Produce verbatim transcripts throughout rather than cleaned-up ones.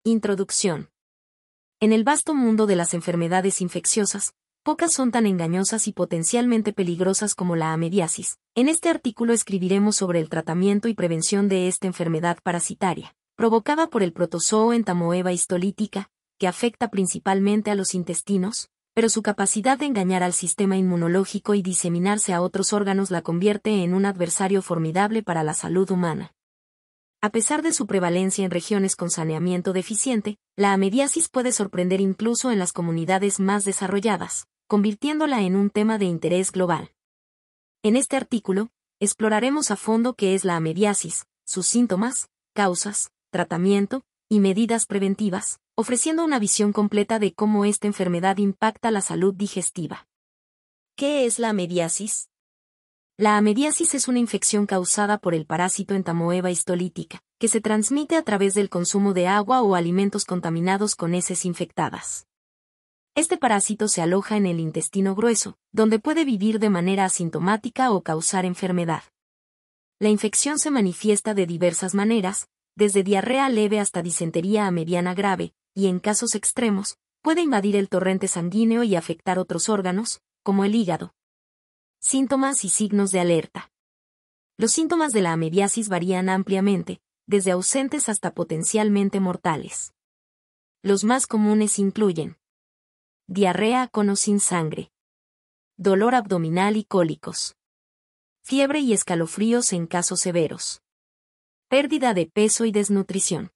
Introducción. En el vasto mundo de las enfermedades infecciosas, pocas son tan engañosas y potencialmente peligrosas como la amebiasis. En este artículo escribiremos sobre el tratamiento y prevención de esta enfermedad parasitaria, provocada por el protozoo Entamoeba histolítica, que afecta principalmente a los intestinos, pero su capacidad de engañar al sistema inmunológico y diseminarse a otros órganos la convierte en un adversario formidable para la salud humana. A pesar de su prevalencia en regiones con saneamiento deficiente, la amebiasis puede sorprender incluso en las comunidades más desarrolladas, convirtiéndola en un tema de interés global. En este artículo, exploraremos a fondo qué es la amebiasis, sus síntomas, causas, tratamiento y medidas preventivas, ofreciendo una visión completa de cómo esta enfermedad impacta la salud digestiva. ¿Qué es la amebiasis? La amebiasis es una infección causada por el parásito Entamoeba histolítica, que se transmite a través del consumo de agua o alimentos contaminados con heces infectadas. Este parásito se aloja en el intestino grueso, donde puede vivir de manera asintomática o causar enfermedad. La infección se manifiesta de diversas maneras, desde diarrea leve hasta disentería a mediana grave, y en casos extremos, puede invadir el torrente sanguíneo y afectar otros órganos, como el hígado. Síntomas y signos de alerta. Los síntomas de la amebiasis varían ampliamente, desde ausentes hasta potencialmente mortales. Los más comunes incluyen diarrea con o sin sangre, dolor abdominal y cólicos, fiebre y escalofríos en casos severos, pérdida de peso y desnutrición.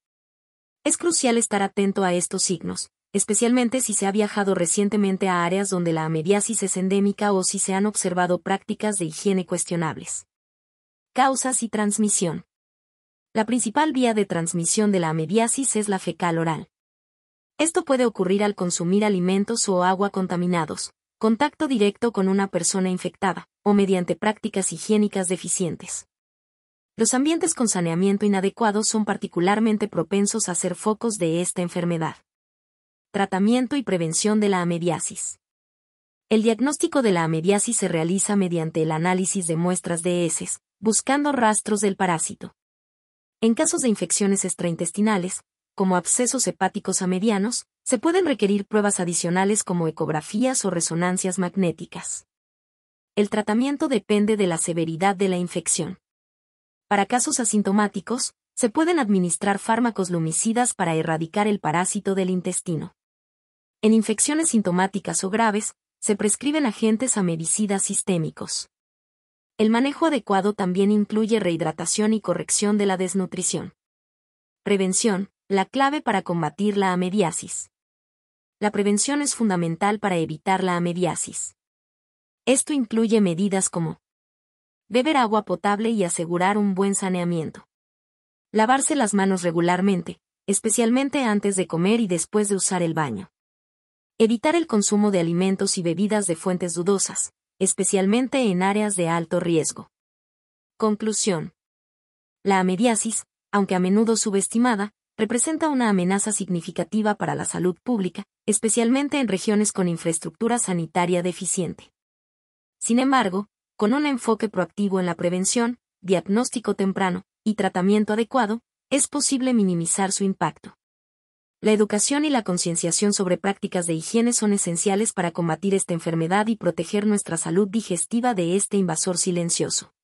Es crucial estar atento a estos signos, especialmente si se ha viajado recientemente a áreas donde la amebiasis es endémica o si se han observado prácticas de higiene cuestionables. Causas y transmisión. La principal vía de transmisión de la amebiasis es la fecal oral. Esto puede ocurrir al consumir alimentos o agua contaminados, contacto directo con una persona infectada, o mediante prácticas higiénicas deficientes. Los ambientes con saneamiento inadecuado son particularmente propensos a ser focos de esta enfermedad. Tratamiento y prevención de la amebiasis. El diagnóstico de la amebiasis se realiza mediante el análisis de muestras de heces, buscando rastros del parásito. En casos de infecciones extraintestinales, como abscesos hepáticos amebianos, se pueden requerir pruebas adicionales como ecografías o resonancias magnéticas. El tratamiento depende de la severidad de la infección. Para casos asintomáticos, se pueden administrar fármacos lumicidas para erradicar el parásito del intestino. En infecciones sintomáticas o graves, se prescriben agentes amebicidas sistémicos. El manejo adecuado también incluye rehidratación y corrección de la desnutrición. Prevención, la clave para combatir la amebiasis. La prevención es fundamental para evitar la amebiasis. Esto incluye medidas como beber agua potable y asegurar un buen saneamiento. Lavarse las manos regularmente, especialmente antes de comer y después de usar el baño. Evitar el consumo de alimentos y bebidas de fuentes dudosas, especialmente en áreas de alto riesgo. Conclusión. La amebiasis, aunque a menudo subestimada, representa una amenaza significativa para la salud pública, especialmente en regiones con infraestructura sanitaria deficiente. Sin embargo, con un enfoque proactivo en la prevención, diagnóstico temprano y tratamiento adecuado, es posible minimizar su impacto. La educación y la concienciación sobre prácticas de higiene son esenciales para combatir esta enfermedad y proteger nuestra salud digestiva de este invasor silencioso.